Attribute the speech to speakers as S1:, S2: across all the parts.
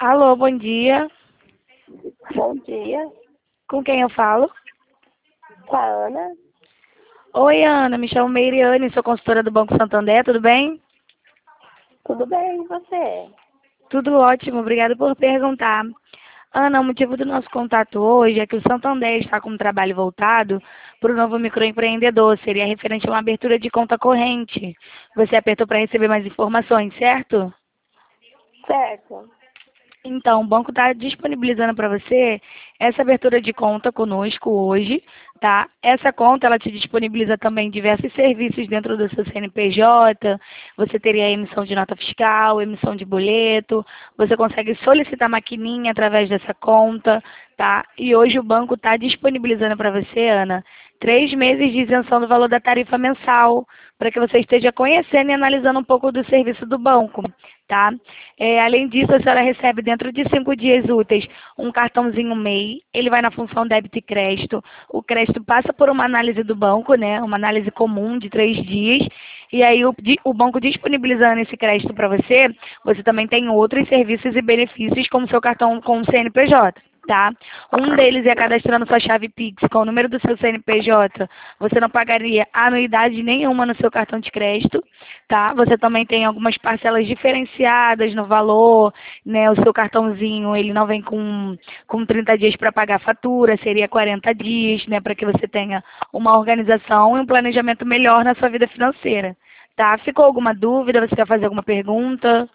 S1: Alô, bom dia.
S2: Bom dia,
S1: Com quem eu falo?
S2: com a Ana.
S1: Oi, Ana, me chamo Meiriane, sou consultora do Banco Santander, tudo bem?
S2: Tudo bem, e você?
S1: Tudo ótimo, obrigada por perguntar. Ana, o motivo do nosso contato hoje é que o Santander está com um trabalho voltado para o novo microempreendedor, seria referente a uma abertura de conta corrente. Você apertou para receber mais informações, certo?
S2: Certo.
S1: Então, o banco está disponibilizando para você essa abertura de conta conosco hoje, tá? Essa conta, ela te disponibiliza também diversos serviços dentro do seu CNPJ, você teria a emissão de nota fiscal, emissão de boleto, você consegue solicitar maquininha através dessa conta, tá? E hoje o banco está disponibilizando para você, Ana, 3 meses de isenção do valor da tarifa mensal, para que você esteja conhecendo e analisando um pouco do serviço do banco, tá? Além disso, a senhora recebe dentro de 5 dias úteis um cartãozinho MEI, ele vai na função débito e crédito. O crédito passa por uma análise do banco, né? Uma análise comum de 3 dias. E aí o banco disponibilizando esse crédito para você, você também tem outros serviços e benefícios, como seu cartão com o CNPJ. Tá? Um deles é cadastrando sua chave Pix com o número do seu CNPJ. Você não pagaria anuidade nenhuma no seu cartão de crédito, tá? Você também tem algumas parcelas diferenciadas no valor, né? O seu cartãozinho, ele não vem com 30 dias para pagar a fatura, seria 40 dias, né? Para que você tenha uma organização e um planejamento melhor na sua vida financeira, tá? Ficou alguma dúvida? Você quer fazer alguma pergunta?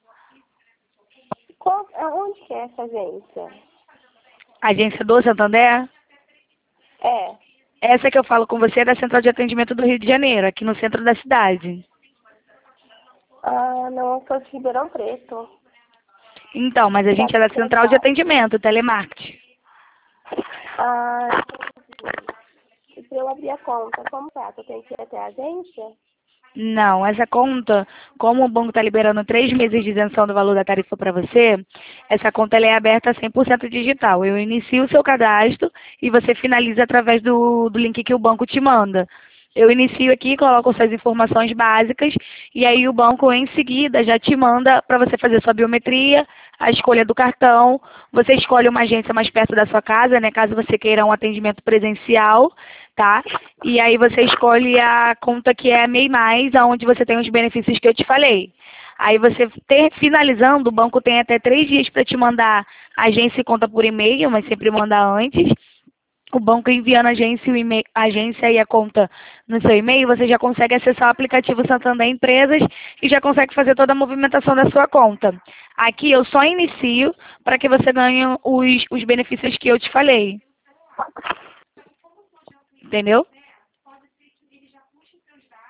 S2: Onde que é essa agência?
S1: Agência do Santander?
S2: É.
S1: Essa que eu falo com você é da Central de Atendimento do Rio de Janeiro, aqui no centro da cidade.
S2: Ah, não, eu sou de Ribeirão Preto.
S1: Então, mas a gente é da Central de Atendimento, telemarketing.
S2: Ah, e para eu abrir a conta, como tá? Eu tenho que ir até a agência?
S1: Não, essa conta, como o banco está liberando 3 meses de isenção do valor da tarifa para você, essa conta ela é aberta 100% digital. Eu inicio o seu cadastro e você finaliza através do link que o banco te manda. Eu inicio aqui, coloco suas informações básicas e aí o banco em seguida já te manda para você fazer sua biometria, a escolha do cartão. Você escolhe uma agência mais perto da sua casa, né? Caso você queira um atendimento presencial, tá? E aí você escolhe a conta que é MEI+, onde você tem os benefícios que eu te falei. Aí você finalizando, o banco tem até 3 dias para te mandar a agência e conta por e-mail, mas sempre manda antes. O banco enviando a agência, a agência e a conta no seu e-mail, você já consegue acessar o aplicativo Santander Empresas e já consegue fazer toda a movimentação da sua conta. Aqui eu só inicio para que você ganhe os benefícios que eu te falei. Entendeu?